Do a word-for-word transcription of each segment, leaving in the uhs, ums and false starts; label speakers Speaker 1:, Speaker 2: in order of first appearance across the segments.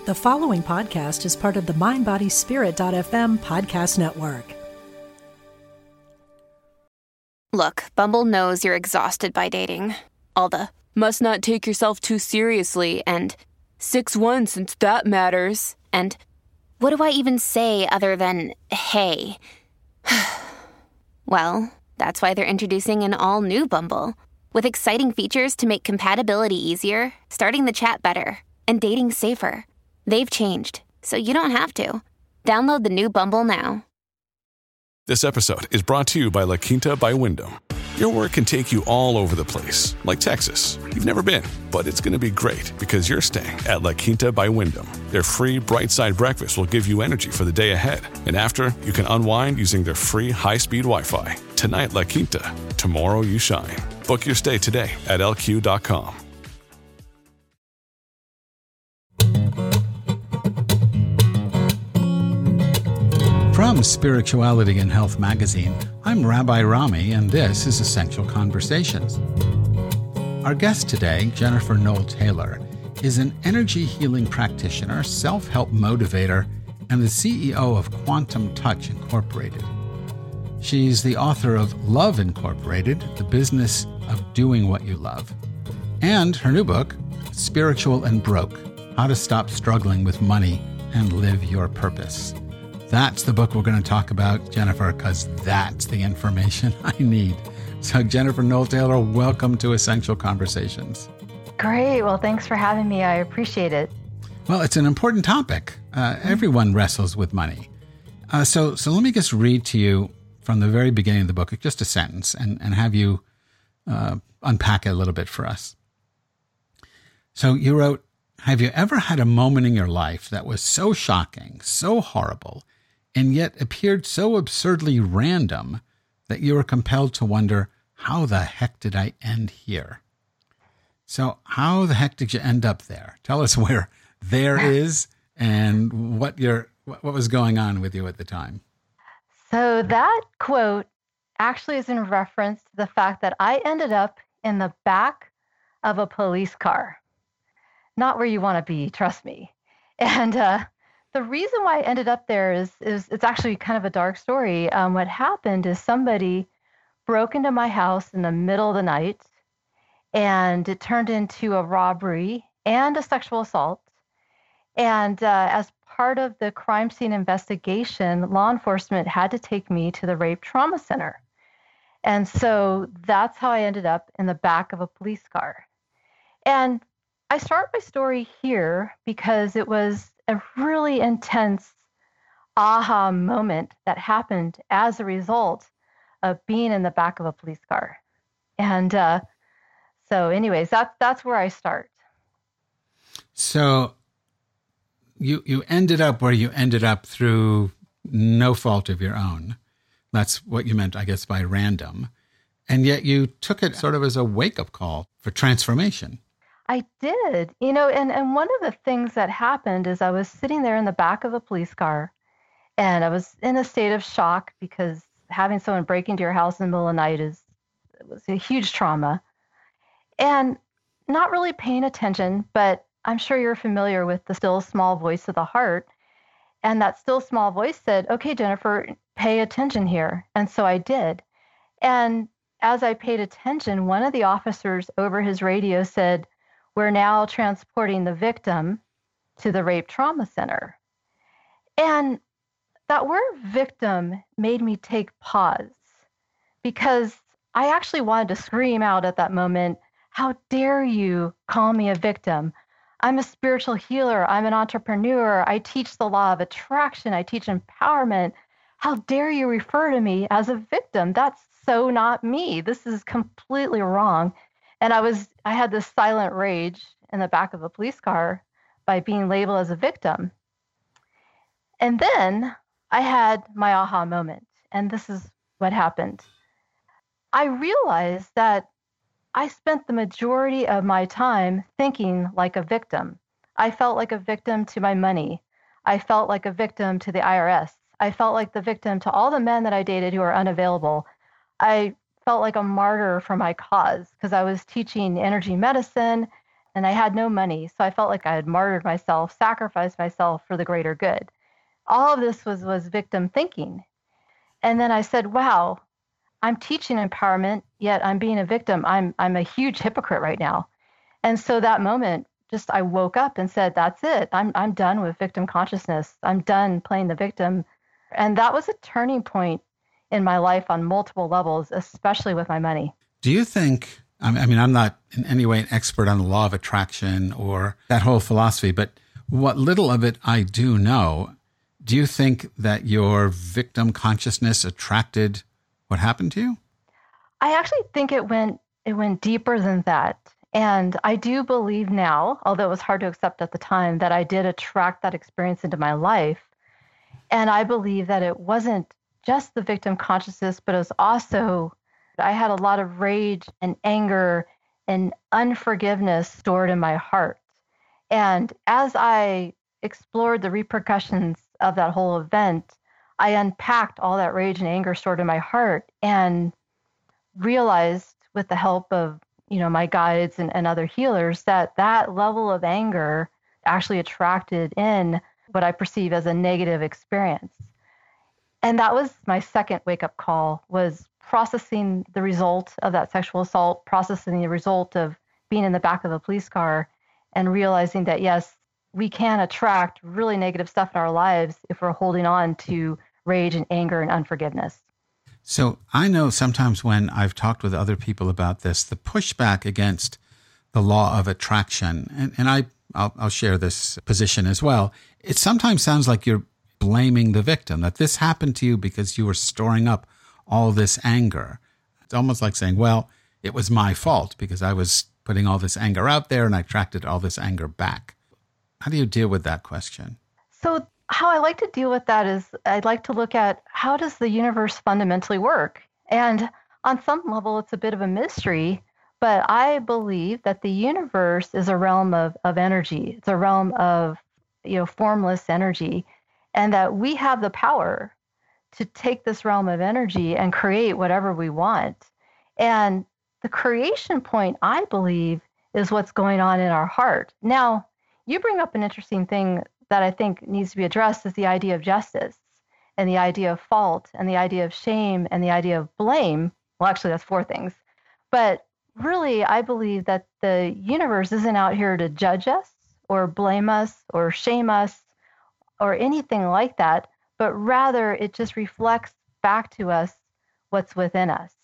Speaker 1: The following podcast is part of the mind body spirit dot f m podcast network.
Speaker 2: Look, Bumble knows you're exhausted by dating. All the must not take yourself too seriously and six one since that matters. And what do I even say other than hey? Well, that's why they're introducing an all-new Bumble with exciting features to make compatibility easier, starting the chat better, and dating safer. They've changed, so you don't have to. Download the new Bumble now.
Speaker 3: This episode is brought to you by La Quinta by Wyndham. Your work can take you all over the place, like Texas. You've never been, but it's going to be great because you're staying at La Quinta by Wyndham. Their free Bright Side breakfast will give you energy for the day ahead. And after, you can unwind using their free high-speed Wi-Fi. Tonight, La Quinta. Tomorrow, you shine. Book your stay today at L Q dot com.
Speaker 4: From Spirituality and Health magazine, I'm Rabbi Rami, and this is Essential Conversations. Our guest today, Jennifer Knoll-Taylor, is an energy healing practitioner, self-help motivator, and the C E O of Quantum Touch Incorporated. She's the author of Love Incorporated, The Business of Doing What You Love, and her new book, Spiritual and Broke, How to Stop Struggling with Money and Live Your Purpose. That's the book we're going to talk about, Jennifer, because that's the information I need. So Jennifer Knoll-Taylor, welcome to Essential Conversations.
Speaker 5: Great. Well, thanks for having me. I appreciate it.
Speaker 4: Well, it's an important topic. Uh, everyone wrestles with money. Uh, so so let me just read to you from the very beginning of the book, just a sentence, and, and have you uh, unpack it a little bit for us. So you wrote, have you ever had a moment in your life that was so shocking, so horrible, and yet appeared so absurdly random that you were compelled to wonder, how the heck did I end here? So how the heck did you end up there? Tell us where there is and what your what was going on with you at the time.
Speaker 5: So that quote actually is in reference to the fact that I ended up in the back of a police car. Not where you want to be, trust me. And uh, the reason why I ended up there is, is it's actually kind of a dark story. Um, what happened is somebody broke into my house in the middle of the night, and it turned into a robbery and a sexual assault. And uh, as part of the crime scene investigation, law enforcement had to take me to the Rape Trauma Center. And so that's how I ended up in the back of a police car. And I start my story here because it was a really intense aha moment that happened as a result of being in the back of a police car. And uh, so anyways, that, that's where I start.
Speaker 4: So you you ended up where you ended up through no fault of your own. That's what you meant, I guess, by random. And yet you took it sort of as a wake-up call for transformation.
Speaker 5: I did, you know, and, and one of the things that happened is I was sitting there in the back of a police car, and I was in a state of shock because having someone break into your house in the middle of the night is it was a huge trauma, and not really paying attention, but I'm sure you're familiar with the still small voice of the heart. And that still small voice said, okay, Jennifer, pay attention here. And so I did. And as I paid attention, one of the officers over his radio said, we're now transporting the victim to the Rape Trauma Center. And that word victim made me take pause because I actually wanted to scream out at that moment, how dare you call me a victim? I'm a spiritual healer. I'm an entrepreneur. I teach the law of attraction. I teach empowerment. How dare you refer to me as a victim? That's so not me. This is completely wrong. And I was, I had this silent rage in the back of a police car by being labeled as a victim. And then I had my aha moment. And this is what happened. I realized that I spent the majority of my time thinking like a victim. I felt like a victim to my money. I felt like a victim to the I R S. I felt like the victim to all the men that I dated who are unavailable. I felt like a martyr for my cause because I was teaching energy medicine and I had no money. So I felt like I had martyred myself, sacrificed myself for the greater good. All of this was, was victim thinking. And then I said, wow, I'm teaching empowerment, yet I'm being a victim. I'm, I'm a huge hypocrite right now. And so that moment, just I woke up and said, that's it. I'm, I'm done with victim consciousness. I'm done playing the victim. And that was a turning point in my life on multiple levels, especially with my money.
Speaker 4: Do you think, I mean, I'm not in any way an expert on the law of attraction or that whole philosophy, but what little of it I do know, do you think that your victim consciousness attracted what happened to you?
Speaker 5: I actually think it went it went deeper than that. And I do believe now, although it was hard to accept at the time, that I did attract that experience into my life. And I believe that it wasn't just the victim consciousness, but it was also, I had a lot of rage and anger and unforgiveness stored in my heart. And as I explored the repercussions of that whole event, I unpacked all that rage and anger stored in my heart and realized with the help of, you know, my guides and, and other healers that that level of anger actually attracted in what I perceive as a negative experience. And that was my second wake-up call, was processing the result of that sexual assault, processing the result of being in the back of a police car, and realizing that, yes, we can attract really negative stuff in our lives if we're holding on to rage and anger and unforgiveness.
Speaker 4: So I know sometimes when I've talked with other people about this, the pushback against the law of attraction, and, and I, I'll, I'll share this position as well, it sometimes sounds like you're blaming the victim, that this happened to you because you were storing up all this anger. It's almost like saying, well, it was my fault because I was putting all this anger out there and I attracted all this anger back. How do you deal with that question?
Speaker 5: So how I like to deal with that is I'd like to look at how does the universe fundamentally work? And on some level, it's a bit of a mystery, but I believe that the universe is a realm of, of energy. It's a realm of, you know, formless energy, and that we have the power to take this realm of energy and create whatever we want. And the creation point, I believe, is what's going on in our heart. Now, you bring up an interesting thing that I think needs to be addressed is the idea of justice and the idea of fault and the idea of shame and the idea of blame. Well, actually, that's four things. But really, I believe that the universe isn't out here to judge us or blame us or shame us or anything like that, but rather it just reflects back to us what's within us.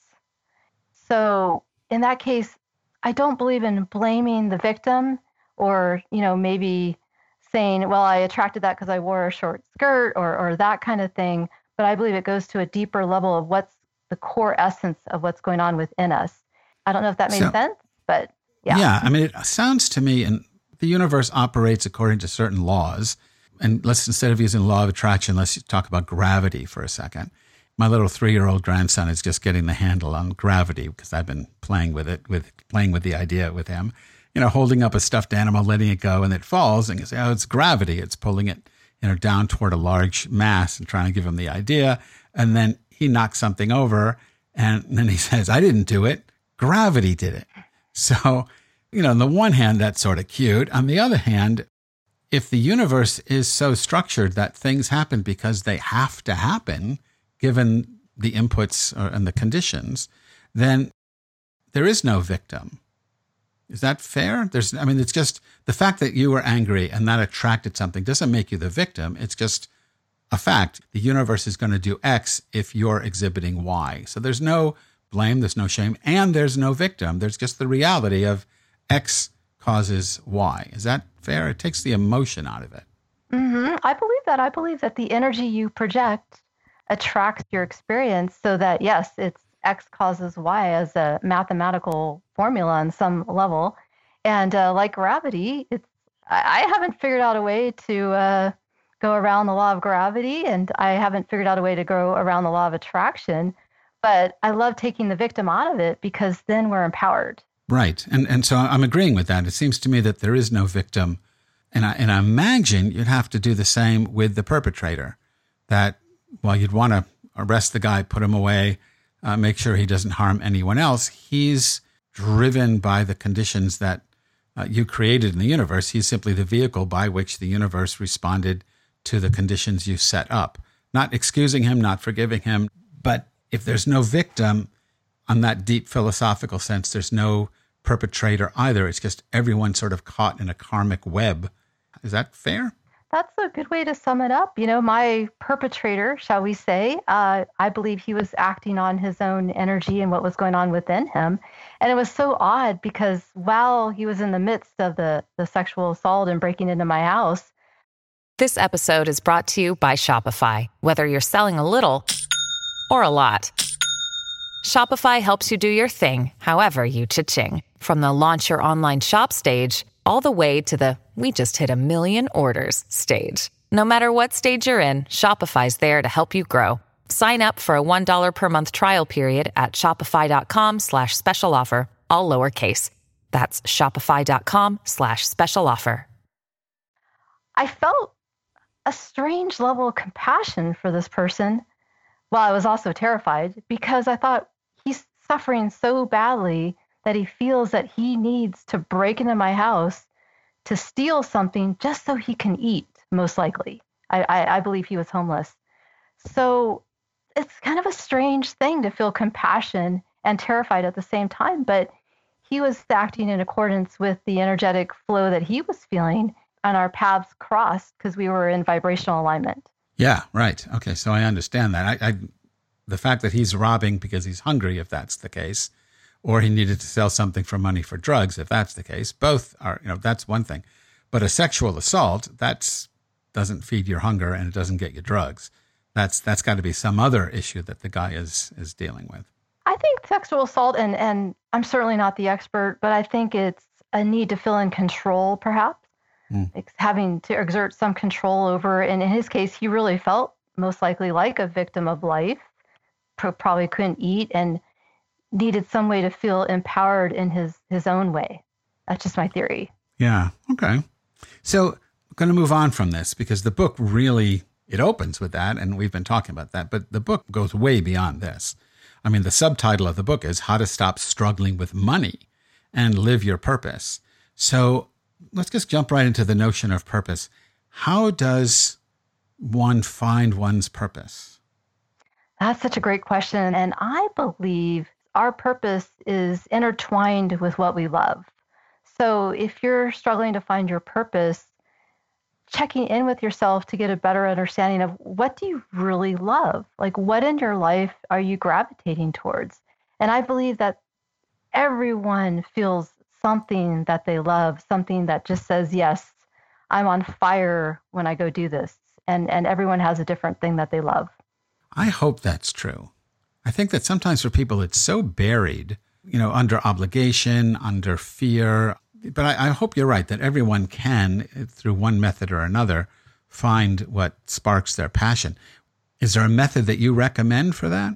Speaker 5: So in that case, I don't believe in blaming the victim or, you know, maybe saying, well, I attracted that because I wore a short skirt or or that kind of thing. But I believe it goes to a deeper level of what's the core essence of what's going on within us. I don't know if that made so, sense, but yeah.
Speaker 4: Yeah, I mean, it sounds to me, and the universe operates according to certain laws. And let's, instead of using law of attraction, let's talk about gravity for a second. My little three-year-old grandson is just getting the handle on gravity because I've been playing with it, with playing with the idea with him. You know, holding up a stuffed animal, letting it go, and it falls, and you say, oh, it's gravity. It's pulling it, you know, down toward a large mass and trying to give him the idea. And then he knocks something over, and then he says, I didn't do it. Gravity did it. So, you know, on the one hand, that's sort of cute. On the other hand, if the universe is so structured that things happen because they have to happen, given the inputs and the conditions, then there is no victim. Is that fair? There's, I mean, it's just the fact that you were angry and that attracted something doesn't make you the victim. It's just a fact. The universe is going to do X if you're exhibiting Y. So there's no blame, there's no shame, and there's no victim. There's just the reality of X causes Y. Is that fair? It takes the emotion out of it.
Speaker 5: Mm-hmm. I believe that. I believe that the energy you project attracts your experience so that, yes, it's X causes Y as a mathematical formula on some level. And uh, like gravity, it's I, I haven't figured out a way to uh, go around the law of gravity, and I haven't figured out a way to go around the law of attraction. But I love taking the victim out of it because then we're empowered.
Speaker 4: Right. And and so I'm agreeing with that. It seems to me that there is no victim. And I, and I imagine you'd have to do the same with the perpetrator, that while you'd want to arrest the guy, put him away, uh, make sure he doesn't harm anyone else, he's driven by the conditions that uh, you created in the universe. He's simply the vehicle by which the universe responded to the conditions you set up. Not excusing him, not forgiving him. But if there's no victim, on that deep philosophical sense, there's no perpetrator either. It's just everyone sort of caught in a karmic web. Is that fair?
Speaker 5: That's a good way to sum it up. You know, my perpetrator, shall we say, uh, I believe he was acting on his own energy and what was going on within him. And it was so odd because while he was in the midst of the, the sexual assault and breaking into my house.
Speaker 6: This episode is brought to you by Shopify. Whether you're selling a little or a lot, Shopify helps you do your thing, however you cha-ching. From the launch your online shop stage, all the way to the we just hit a million orders stage. No matter what stage you're in, Shopify's there to help you grow. Sign up for a one dollar per month trial period at shopify.com slash special offer, all lowercase. That's shopify.com slash special offer.
Speaker 5: I felt a strange level of compassion for this person, while I was also terrified, because I thought he's suffering so badly that he feels that he needs to break into my house to steal something just so he can eat, most likely. I, I, I believe he was homeless. So it's kind of a strange thing to feel compassion and terrified at the same time, but he was acting in accordance with the energetic flow that he was feeling, and our paths crossed because we were in vibrational alignment.
Speaker 4: Yeah, right. Okay, so I understand that. I, I, the fact that he's robbing because he's hungry, if that's the case, or he needed to sell something for money for drugs, if that's the case, both are, you know, that's one thing. But a sexual assault, that's doesn't feed your hunger and it doesn't get you drugs. That's that's got to be some other issue that the guy is is dealing with.
Speaker 5: I think sexual assault, and and I'm certainly not the expert, but I think it's a need to feel in control, perhaps. Mm. It's having to exert some control over, and in his case, he really felt most likely like a victim of life, probably couldn't eat and needed some way to feel empowered in his, his own way. That's just my theory.
Speaker 4: Yeah. Okay. So I'm going to move on from this because the book really, it opens with that, and we've been talking about that, but the book goes way beyond this. I mean, the subtitle of the book is How to Stop Struggling with Money and Live Your Purpose. So let's just jump right into the notion of purpose. How does one find one's purpose?
Speaker 5: That's such a great question. And I believe our purpose is intertwined with what we love. So if you're struggling to find your purpose, checking in with yourself to get a better understanding of what do you really love? Like, what in your life are you gravitating towards? And I believe that everyone feels something that they love, something that just says, yes, I'm on fire when I go do this. And, and everyone has a different thing that they love.
Speaker 4: I hope that's true. I think that sometimes for people, it's so buried, you know, under obligation, under fear. But I, I hope you're right that everyone can, through one method or another, find what sparks their passion. Is there a method that you recommend for that?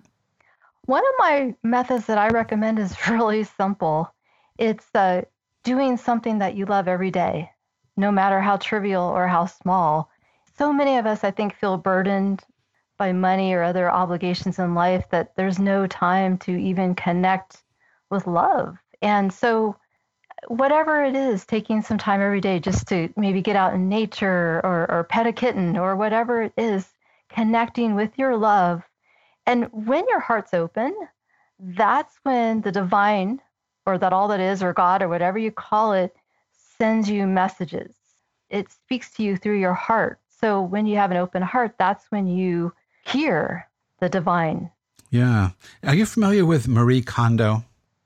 Speaker 5: One of my methods that I recommend is really simple. It's uh, doing something that you love every day, no matter how trivial or how small. So many of us, I think, feel burdened by money or other obligations in life that there's no time to even connect with love. And so whatever it is, taking some time every day just to maybe get out in nature or, or pet a kitten or whatever it is, connecting with your love. And when your heart's open, that's when the divine, or that all that is, or God, or whatever you call it, sends you messages. It speaks to you through your heart. So when you have an open heart, that's when you hear the divine.
Speaker 4: Yeah. Are you familiar with Marie Kondo?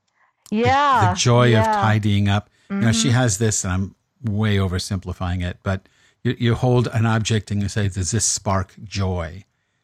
Speaker 5: Yeah.
Speaker 4: The, the joy
Speaker 5: yeah.
Speaker 4: of tidying up.
Speaker 5: Mm-hmm.
Speaker 4: You know, she has this, and I'm way oversimplifying it, but you, you hold an object and you say, does this spark joy?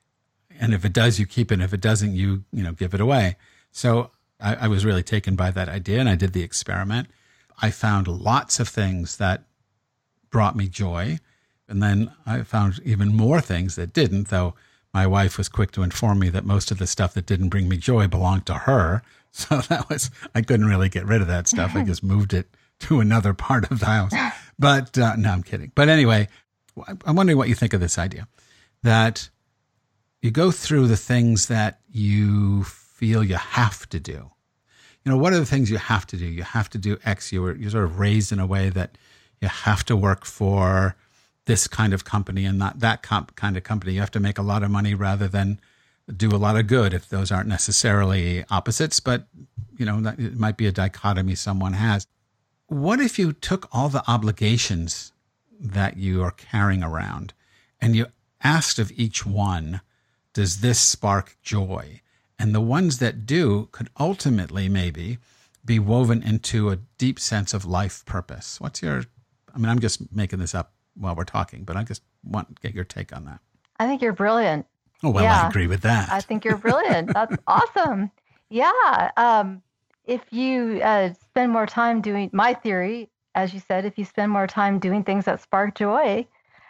Speaker 4: And if it does, you keep it. And if it doesn't, you, you know, give it away. So I, I was really taken by that idea, and I did the experiment. I found lots of things that brought me joy. And then I found even more things that didn't, though my wife was quick to inform me that most of the stuff that didn't bring me joy belonged to her. So that was, I couldn't really get rid of that stuff. I just moved it to another part of the house. But uh, no, I'm kidding. But anyway, I'm wondering what you think of this idea that you go through the things that you feel you have to do. you know, what are the things you have to do? You have to do X. You were you're sort of raised in a way that you have to work for this kind of company and not that comp- kind of company. You have to make a lot of money rather than do a lot of good, if those aren't necessarily opposites, but, you know, that, it might be a dichotomy someone has. What if you took all the obligations that you are carrying around and you asked of each one, does this spark joy? And the ones that do could ultimately maybe be woven into a deep sense of life purpose. What's your, I mean, I'm just making this up while we're talking, but I just want to get your take on that.
Speaker 5: I think you're brilliant.
Speaker 4: Oh, well,
Speaker 5: yeah.
Speaker 4: I agree with that.
Speaker 5: I think you're brilliant. That's awesome. Yeah. Um, if you uh, spend more time doing, my theory, as you said, if you spend more time doing things that spark joy,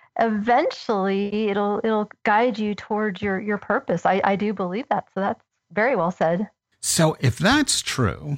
Speaker 5: eventually it'll it'll guide you towards your, your purpose. I, I do believe that. So that's very well said.
Speaker 4: So if that's true,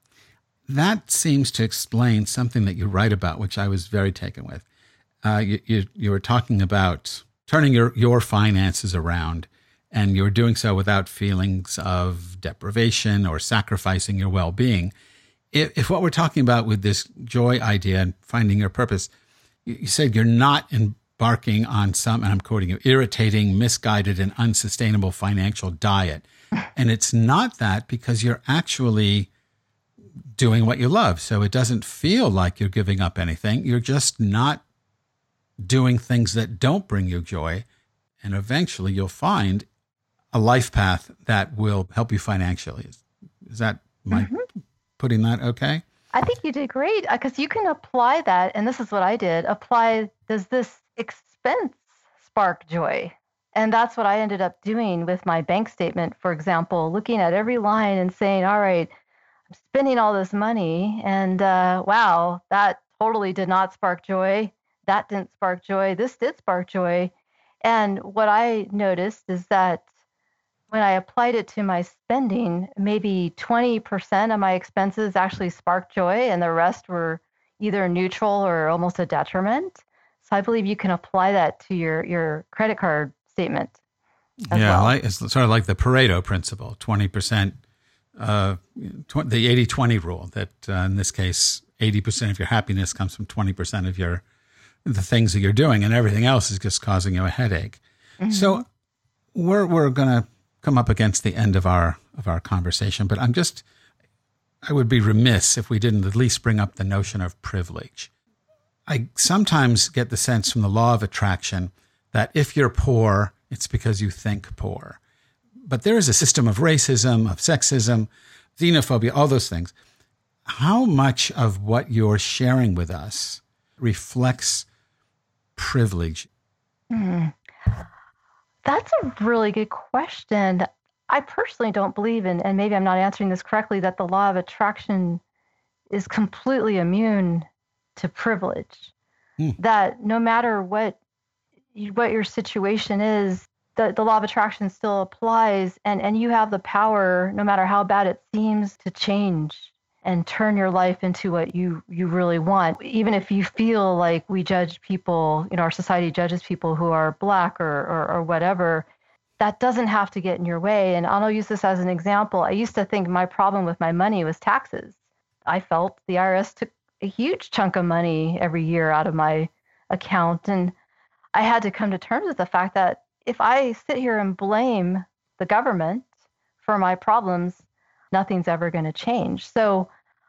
Speaker 4: that seems to explain something that you write about, which I was very taken with. Uh, you, you you were talking about turning your, your finances around, and you're doing so without feelings of deprivation or sacrificing your well-being. If, if what we're talking about with this joy idea and finding your purpose, you, you said you're not embarking on some, and I'm quoting you, irritating, misguided, and unsustainable financial diet. And it's not that because you're actually doing what you love. So it doesn't feel like you're giving up anything. You're just not doing things that don't bring you joy. And eventually you'll find a life path that will help you financially. Is, is that my mm-hmm. putting that okay?
Speaker 5: I think you did great, because you can apply that. And this is what I did. Apply, does this expense spark joy? And that's what I ended up doing with my bank statement, for example, looking at every line and saying, all right, I'm spending all this money, and uh, wow, that totally did not spark joy. That didn't spark joy. This did spark joy. And what I noticed is that when I applied it to my spending, maybe twenty percent of my expenses actually sparked joy, and the rest were either neutral or almost a detriment. So I believe you can apply that to your, your credit card statement as
Speaker 4: yeah,
Speaker 5: well.
Speaker 4: Like, it's sort of like the Pareto principle, twenty percent, uh, tw- the eighty twenty rule, that uh, in this case, eighty percent of your happiness comes from twenty percent of your the things that you're doing, and everything else is just causing you a headache. Mm-hmm. So we're we're going to come up against the end of our of our conversation, but I'm just, I would be remiss if we didn't at least bring up the notion of privilege. I sometimes get the sense from the law of attraction that if you're poor, it's because you think poor. But there is a system of racism, of sexism, xenophobia, all those things. How much of what you're sharing with us reflects privilege?
Speaker 5: Hmm. That's a really good question. I personally don't believe in, and maybe I'm not answering this correctly, that the law of attraction is completely immune to privilege. Hmm. That no matter what what your situation is, the, the law of attraction still applies, and, and you have the power, no matter how bad it seems, to change and turn your life into what you, you really want. Even if you feel like we judge people, you know, our society judges people who are Black or, or, or whatever, that doesn't have to get in your way. And I'll use this as an example. I used to think my problem with my money was taxes. I felt the I R S took a huge chunk of money every year out of my account. And I had to come to terms with the fact that if I sit here and blame the government for my problems, nothing's ever going to change. So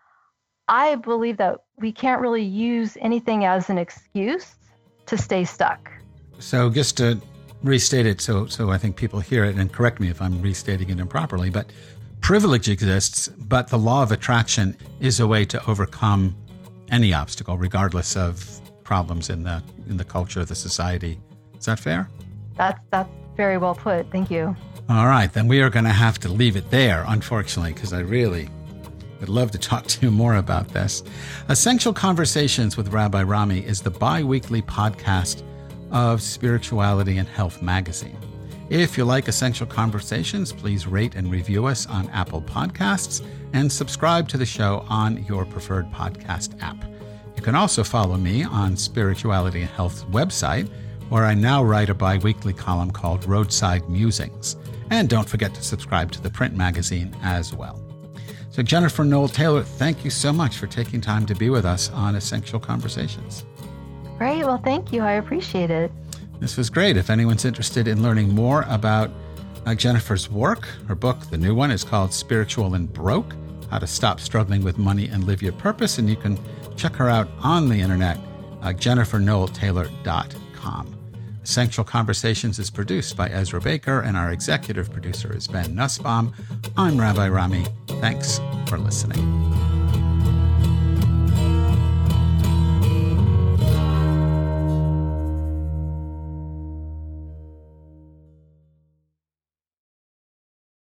Speaker 5: I believe that we can't really use anything as an excuse to stay stuck.
Speaker 4: So just to restate it so so I think people hear it, and correct me if I'm restating it improperly, but privilege exists, but the law of attraction is a way to overcome any obstacle, regardless of problems in the in the culture of the society. Is that fair?
Speaker 5: That's that's very well put. Thank you.
Speaker 4: All right, then we are going to have to leave it there, unfortunately, because I really would love to talk to you more about this. Essential Conversations with Rabbi Rami is the bi-weekly podcast of Spirituality and Health magazine. If you like Essential Conversations, please rate and review us on Apple Podcasts and subscribe to the show on your preferred podcast app. You can also follow me on Spirituality and Health's website, where I now write a bi-weekly column called Roadside Musings. And don't forget to subscribe to the print magazine as well. So Jennifer Noel Taylor, thank you so much for taking time to be with us on Essential Conversations.
Speaker 5: Great. Well, thank you. I appreciate it.
Speaker 4: This was great. If anyone's interested in learning more about uh, Jennifer's work, her book, the new one, is called Spiritual and Broke, How to Stop Struggling with Money and Live Your Purpose. And you can check her out on the internet, uh, jennifer noel taylor dot com. Essential Conversations is produced by Ezra Baker, and our executive producer is Ben Nussbaum. I'm Rabbi Rami. Thanks for listening.